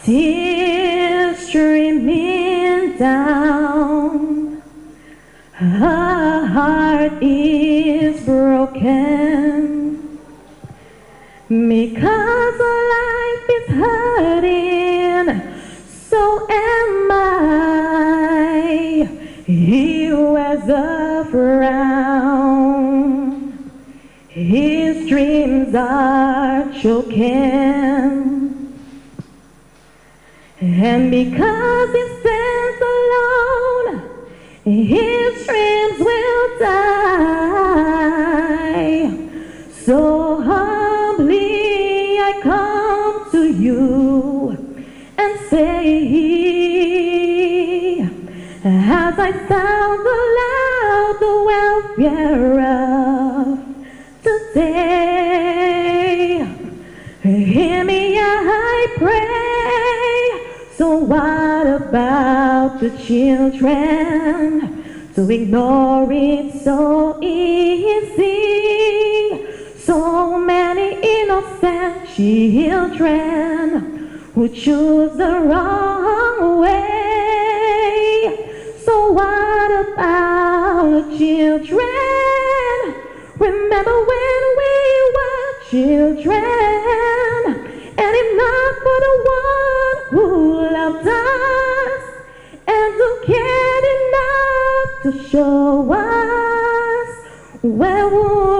tears streaming down. Her heart is broken because life is hurting. So am I. He wears a frown. His dreams are choking. And because he stands alone, his dreams will die. So humbly I come to you and say, as I sound aloud the welfare of today, hear me, I pray. So what about the children? To ignore it so easy. So many innocent children who choose the wrong way. So what about the children? Remember when we were children, and if not for the one who loved us and who cared enough to show us, where would